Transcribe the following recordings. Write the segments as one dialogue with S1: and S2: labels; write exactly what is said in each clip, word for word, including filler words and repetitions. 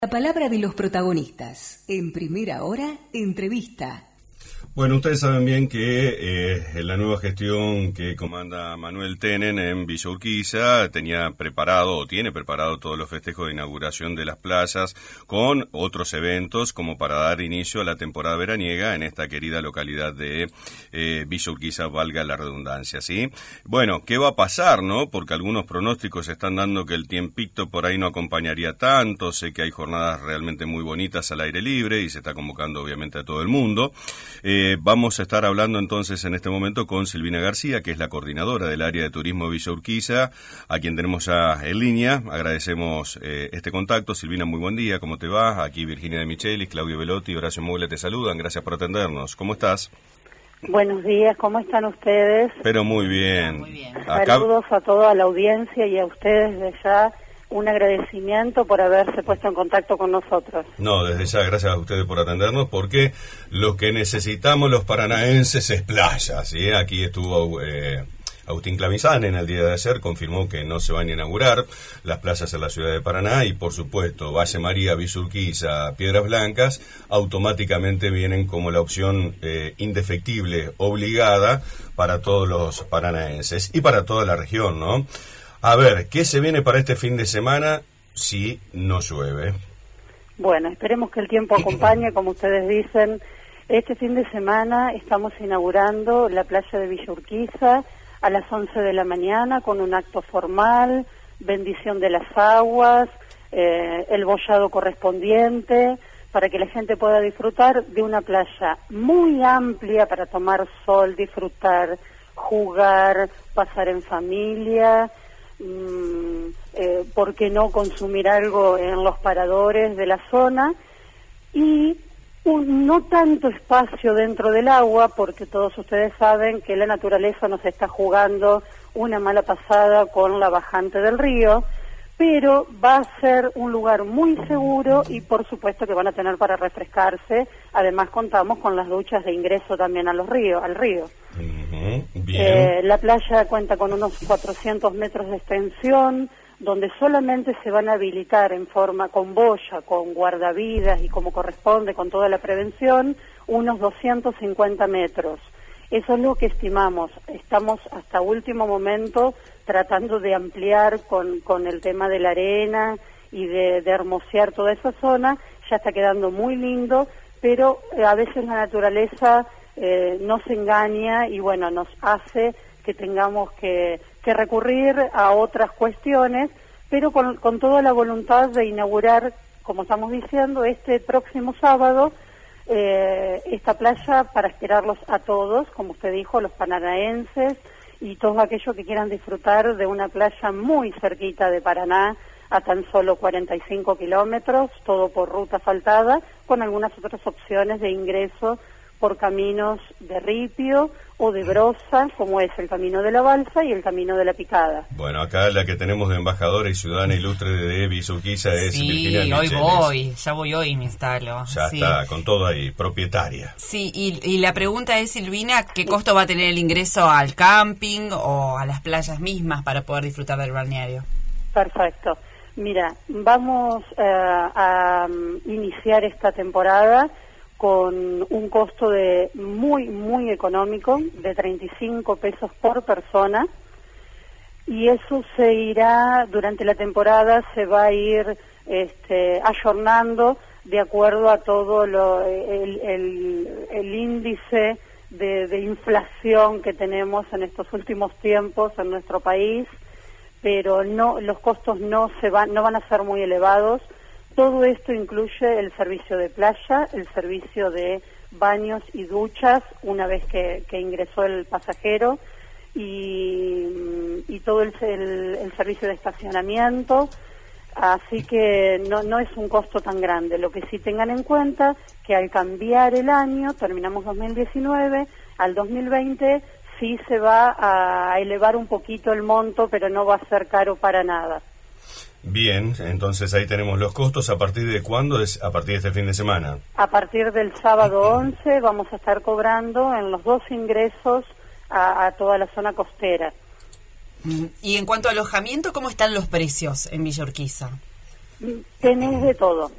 S1: La palabra de los protagonistas. En Primera Hora, entrevista.
S2: Bueno, ustedes saben bien que eh, la nueva gestión que comanda Manuel Tenen en Villa Urquiza tenía preparado o tiene preparado todos los festejos de inauguración de las playas con otros eventos como para dar inicio a la temporada veraniega en esta querida localidad de eh, Villa Urquiza, valga la redundancia, ¿sí? Bueno, ¿qué va a pasar, no? Porque algunos pronósticos están dando que el tiempito por ahí no acompañaría tanto. Sé que hay jornadas realmente muy bonitas al aire libre y se está convocando obviamente a todo el mundo. Eh, Eh, vamos a estar hablando entonces en este momento con Silvina García, que es la coordinadora del área de turismo de Villa Urquiza, a quien tenemos ya en línea. Agradecemos eh, este contacto. Silvina, muy buen día, ¿cómo te va? Aquí Virginia de Michelis, Claudio Velotti y Horacio Mugle te saludan. Gracias por atendernos. ¿Cómo estás?
S3: Buenos días, ¿cómo están ustedes?
S2: Pero muy bien.
S3: Muy bien.
S2: Acá...
S3: Saludos a toda la audiencia y a ustedes de ya. Un agradecimiento por haberse puesto en contacto con nosotros.
S2: No, desde ya, gracias a ustedes por atendernos, porque lo que necesitamos los paranaenses es playa, ¿sí? Aquí estuvo eh, Agustín Clavizán en el día de ayer, confirmó que no se van a inaugurar las playas en la ciudad de Paraná y, por supuesto, Valle María, Villa Urquiza, Piedras Blancas, automáticamente vienen como la opción eh, indefectible, obligada para todos los paranaenses y para toda la región, ¿no? A ver, ¿qué se viene para este fin de semana si no llueve?
S3: Bueno, esperemos que el tiempo acompañe, como ustedes dicen. Este fin de semana estamos inaugurando la playa de Villa Urquiza a las once de la mañana con un acto formal, bendición de las aguas, eh, el bollado correspondiente, para que la gente pueda disfrutar de una playa muy amplia para tomar sol, disfrutar, jugar, pasar en familia. Mm, eh, ¿por qué no consumir algo en los paradores de la zona? Y un, no tanto espacio dentro del agua, porque todos ustedes saben que la naturaleza nos está jugando una mala pasada con la bajante del río, pero va a ser un lugar muy seguro y por supuesto que van a tener para refrescarse. Además contamos con las duchas de ingreso también a los ríos, al río.
S2: Uh-huh. Bien.
S3: Eh, la playa cuenta con unos cuatrocientos metros de extensión, donde solamente se van a habilitar en forma con boya, con guardavidas y como corresponde, con toda la prevención, unos doscientos cincuenta metros. Eso es lo que estimamos. Estamos hasta último momento tratando de ampliar con, con el tema de la arena y de, de hermosear toda esa zona. Ya está quedando muy lindo, pero eh, a veces la naturaleza eh, nos engaña y bueno, nos hace que tengamos que, que recurrir a otras cuestiones, pero con, con toda la voluntad de inaugurar, como estamos diciendo, este próximo sábado, Eh, esta playa para esperarlos a todos, como usted dijo, los paranaenses y todos aquellos que quieran disfrutar de una playa muy cerquita de Paraná, a tan solo cuarenta y cinco kilómetros, todo por ruta asfaltada, con algunas otras opciones de ingreso por caminos de ripio o de broza, como es el camino de la balsa y el camino de la picada.
S2: Bueno, acá la que tenemos de embajadora y ciudadana ilustre de Villa Urquiza es
S4: sí,
S2: Virginia
S4: hoy
S2: Michelis.
S4: voy, ya voy hoy y me instalo.
S2: Ya
S4: sí.
S2: está, con todo ahí, propietaria.
S4: Sí, y, y la pregunta es, Silvina, ¿qué costo va a tener el ingreso al camping o a las playas mismas para poder disfrutar del balneario?
S3: Perfecto. Mira, vamos eh, a um, iniciar esta temporada con un costo de muy, muy económico, de treinta y cinco pesos por persona, y eso se irá, durante la temporada, se va a ir este, ayornando de acuerdo a todo lo, el, el, el índice de, de inflación que tenemos en estos últimos tiempos en nuestro país, pero no, los costos no se van, no van a ser muy elevados. Todo esto incluye el servicio de playa, el servicio de baños y duchas una vez que, que ingresó el pasajero y, y todo el, el, el servicio de estacionamiento. Así que no, no es un costo tan grande. Lo que sí tengan en cuenta que al cambiar el año, terminamos dos mil diecinueve, al dos mil veinte sí se va a elevar un poquito el monto, pero no va a ser caro para nada.
S2: Bien, entonces ahí tenemos los costos. ¿A partir de cuándo? Es a partir de este fin de semana.
S3: A partir del sábado once vamos a estar cobrando en los dos ingresos a, a toda la zona costera.
S4: Y en cuanto a alojamiento, ¿cómo están los precios en Villa Urquiza?
S3: Tenés de todo.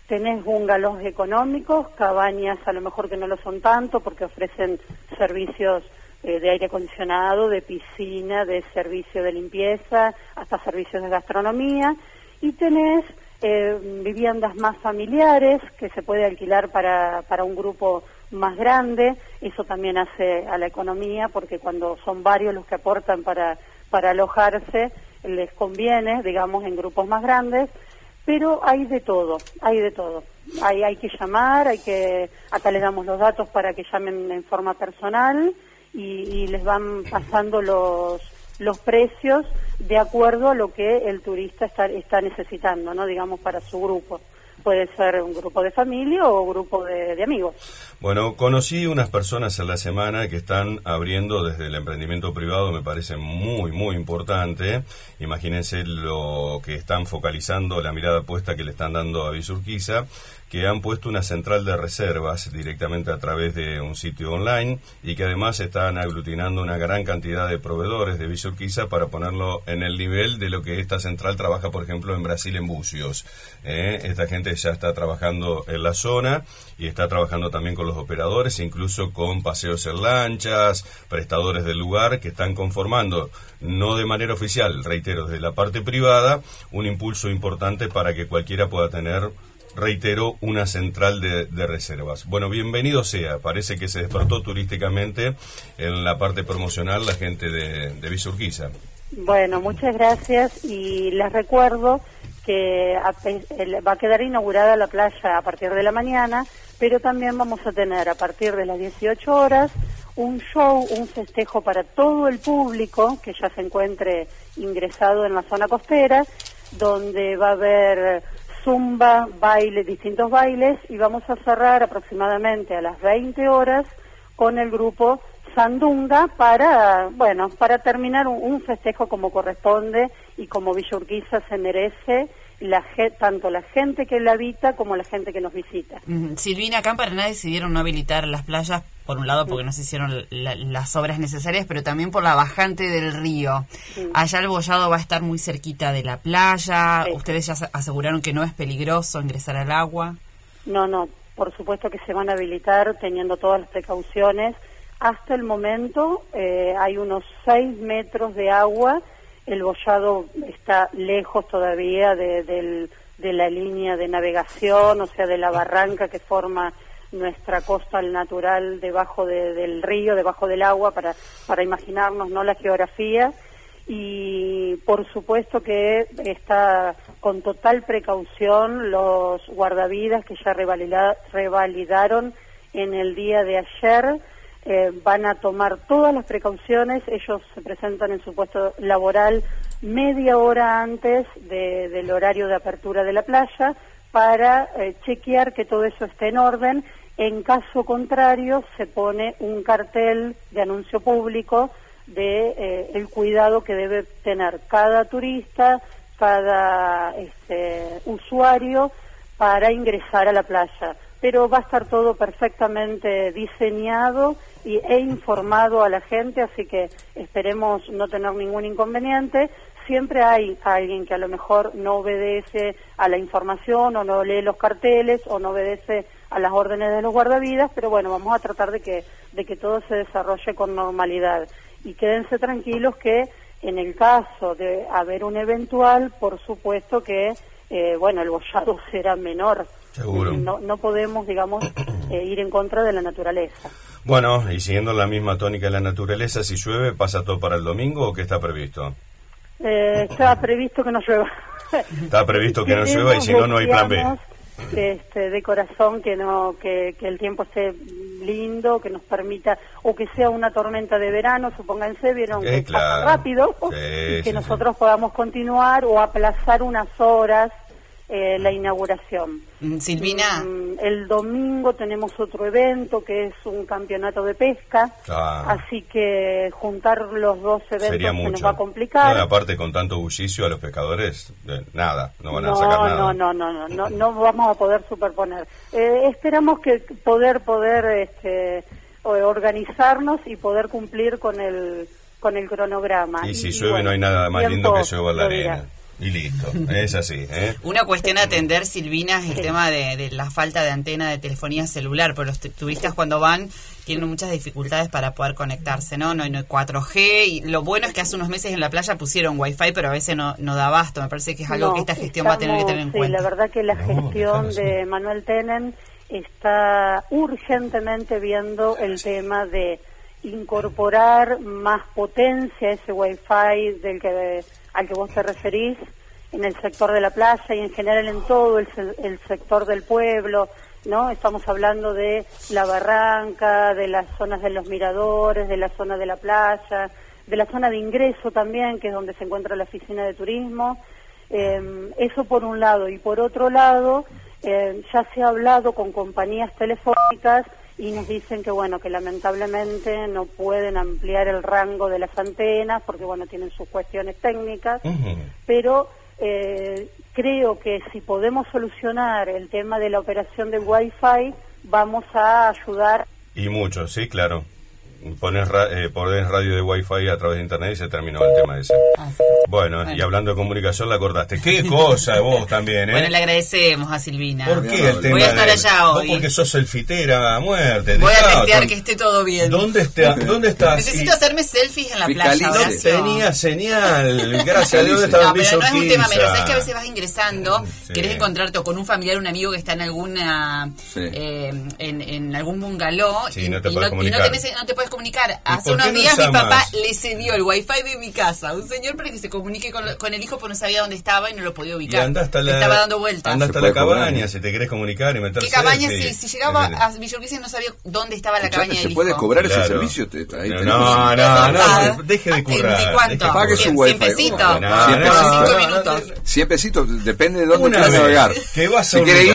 S3: tenés bungalows económicos, cabañas a lo mejor que no lo son tanto porque ofrecen servicios eh, de aire acondicionado, de piscina, de servicio de limpieza, hasta servicios de gastronomía, y tenés eh, viviendas más familiares que se puede alquilar para, para un grupo más grande. Eso también hace a la economía, porque cuando son varios los que aportan para, para alojarse, les conviene, digamos, en grupos más grandes. Pero hay de todo, hay de todo. Hay, hay que llamar, hay que, acá les damos los datos para que llamen en forma personal y, y les van pasando los, los precios de acuerdo a lo que el turista está, está necesitando, ¿no? Digamos, para su grupo. Puede ser un grupo de familia o un grupo de, de amigos.
S2: Bueno, conocí unas personas en la semana que están abriendo desde el emprendimiento privado, me parece muy, muy importante. Imagínense lo que están focalizando, la mirada puesta que le están dando a Villa Urquiza, que han puesto una central de reservas directamente a través de un sitio online y que además están aglutinando una gran cantidad de proveedores de Villa Urquiza para ponerlo en el nivel de lo que esta central trabaja, por ejemplo, en Brasil, en Bucios. Eh, esta gente ya está trabajando en la zona y está trabajando también con los operadores, incluso con paseos en lanchas, prestadores del lugar que están conformando, no de manera oficial, reitero, desde la parte privada, un impulso importante para que cualquiera pueda tener, reitero, una central de, de reservas. Bueno, bienvenido sea, parece que se despertó turísticamente en la parte promocional la gente de, de Villa Urquiza.
S3: Bueno, muchas gracias y les recuerdo que va a quedar inaugurada la playa a partir de la mañana, pero también vamos a tener a partir de las dieciocho horas un show, un festejo para todo el público que ya se encuentre ingresado en la zona costera, donde va a haber zumba, baile, distintos bailes, y vamos a cerrar aproximadamente a las veinte horas con el grupo Sandunga para, bueno, para terminar un, un festejo como corresponde y como Villa Urquiza se merece, la, tanto la gente que la habita como la gente que nos visita.
S4: Mm, Silvina, acá en Paraná decidieron no habilitar las playas, por un lado porque no se hicieron la, las obras necesarias, pero también por la bajante del río. Sí. Allá el Bollado va a estar muy cerquita de la playa. Sí. ¿Ustedes ya aseguraron que no es peligroso ingresar al agua?
S3: No, no, por supuesto que se van a habilitar teniendo todas las precauciones. Hasta el momento eh, hay unos seis metros de agua. El Bollado está lejos todavía de, de, de la línea de navegación, o sea, de la barranca que forma nuestra costa natural debajo de, del río, debajo del agua, para, para imaginarnos, ¿no?, la geografía. Y por supuesto que está con total precaución los guardavidas que ya revalida, revalidaron en el día de ayer. Eh, van a tomar todas las precauciones. Ellos se presentan en su puesto laboral media hora antes de, del horario de apertura de la playa para eh, chequear que todo eso esté en orden. En caso contrario, se pone un cartel de anuncio público de eh, el cuidado que debe tener cada turista, cada este, usuario para ingresar a la playa. Pero va a estar todo perfectamente diseñado y, e informado a la gente, así que esperemos no tener ningún inconveniente. Siempre hay alguien que a lo mejor no obedece a la información o no lee los carteles o no obedece a las órdenes de los guardavidas, pero bueno, vamos a tratar de que, de que todo se desarrolle con normalidad. Y quédense tranquilos que en el caso de haber un eventual, por supuesto que, eh, bueno, el bollado será menor.
S2: Seguro.
S3: No, no podemos, digamos, eh, ir en contra de la naturaleza.
S2: Bueno, y siguiendo la misma tónica de la naturaleza, si llueve, ¿pasa todo para el domingo o qué está previsto?
S3: Eh, está previsto que no llueva.
S2: Está previsto que no llueva y si no, no hay plan B.
S3: Este, de corazón que no que, que el tiempo esté lindo, que nos permita, o que sea una tormenta de verano, supónganse, vieron
S2: eh,
S3: que
S2: claro.
S3: pasa rápido,
S2: sí,
S3: y que
S2: sí,
S3: nosotros
S2: sí.
S3: podamos continuar o aplazar unas horas eh, la inauguración.
S4: Silvina.
S3: Mm, el domingo tenemos otro evento que es un campeonato de pesca,
S2: ah.
S3: así que juntar los dos eventos
S2: Sería
S3: se
S2: mucho.
S3: nos va a complicar.
S2: No, aparte con tanto bullicio a los pescadores, eh, nada, no van a
S3: no,
S2: sacar nada.
S3: No, no, no, no, no, no vamos a poder superponer. Eh, esperamos que poder, poder este, organizarnos y poder cumplir con el con el cronograma.
S2: Y si
S3: y,
S2: llueve
S3: bueno,
S2: no hay nada más lindo que llueva en la arena. Y listo, es así. ¿eh?
S4: Una cuestión a atender, Silvina, es el sí. tema de, de la falta de antena de telefonía celular, porque los turistas cuando van tienen muchas dificultades para poder conectarse, ¿no? No hay cuatro G, y lo bueno es que hace unos meses en la playa pusieron Wi-Fi, pero a veces no, no da abasto. Me parece que es algo
S3: no,
S4: que esta gestión
S3: estamos,
S4: va a tener que tener en
S3: sí,
S4: cuenta.
S3: La verdad que la gestión no, de Manuel Tenen está urgentemente viendo el tema de incorporar más potencia a ese Wi-Fi del que, al que vos te referís en el sector de la playa y en general en todo el, el sector del pueblo, ¿no? Estamos hablando de la barranca, de las zonas de los miradores, de la zona de la playa, de la zona de ingreso también, que es donde se encuentra la oficina de turismo. Eh, eso por un lado. Y por otro lado, eh, ya se ha hablado con compañías telefónicas y nos dicen que, bueno, que lamentablemente no pueden ampliar el rango de las antenas porque, bueno, tienen sus cuestiones técnicas, uh-huh. pero eh, creo que si podemos solucionar el tema de la operación del Wi-Fi, vamos a ayudar.
S2: Y mucho, sí, claro. Pones, ra eh, pones radio de Wi-Fi a través de internet y se terminó el tema ese. Ah, sí. bueno, bueno, y hablando de comunicación la cortaste. ¡Qué cosa vos también, eh!
S4: Bueno, le agradecemos a Silvina.
S2: ¿Por qué el tema?
S4: Voy a estar
S2: de...
S4: allá hoy.
S2: Vos porque sos selfitera a muerte.
S4: Voy
S2: Dejá,
S4: a testear
S2: con...
S4: que esté todo bien.
S2: ¿Dónde, está, ¿dónde estás?
S4: Necesito y... hacerme selfies en la
S2: Fiscalice.
S4: playa.
S2: No tenía señal. Gracias a Dios estaba
S4: no,
S2: en
S4: pero no es un tema menos. Sabes que a
S2: sí.
S4: veces vas ingresando, sí. querés encontrarte con un familiar, un amigo que está en alguna sí. eh, en, en algún bungalow
S2: sí,
S4: y,
S2: no te
S4: y,
S2: puedes
S4: no,
S2: comunicar.
S4: y no, tenés, no te puedes comunicar. Hace unos días mi papá le cedió el Wi-Fi de mi casa a un señor para que se comunique con, con el hijo porque no sabía dónde estaba y no lo podía ubicar.
S2: Y anda hasta la,
S4: estaba dando vueltas.
S2: Anda hasta la cabaña si te querés comunicar y meterse.
S4: ¿Qué cabaña? Si, si llegaba a Villa Urquiza no sabía dónde estaba la cabaña del hijo.
S5: ¿Se puede cobrar
S2: claro.
S5: ese servicio? Te, ahí
S2: no, no, no, no, no, deje de currar.
S4: ¿De cuánto?
S5: Pague su Wi-Fi.
S4: cien pesitos.
S5: cien pesitos.
S4: cinco minutos.
S5: cien pesitos, depende de dónde
S2: Una
S5: quieras navegar.
S2: Que vas a
S5: si querés